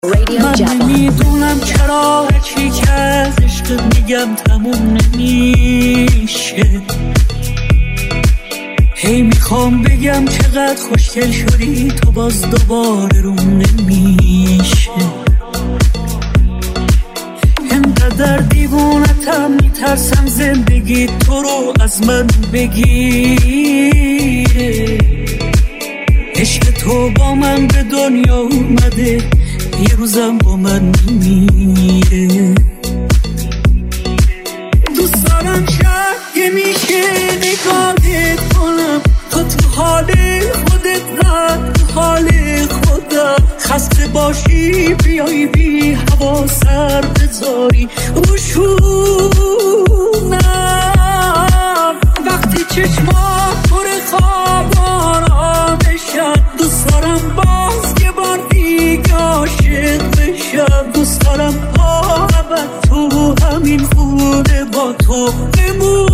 من نمیدونم چرا چی که از عشقت میگم تموم نمیشه. هی میخوام بگم چقدر خوشگل شدی تو، باز دوباره روم نمیشه. انقدر دیوونتم میترسم زندگی تو رو از من بگیره. عشق تو با من به دنیا اومده، یه روزم با من میمیره. دوست دارم شاید میشه نگاهت کنم، تو حال خودت رد تو حال خودم. خسته باشی بیایی بی هوا سر بذاری روشونم. وقتی چشمات پر خواب آرامشم، دوست دارم باز یه بار دیگه عاشق بشم. دوست دارم ابد تو همین خونه با تو بمونم.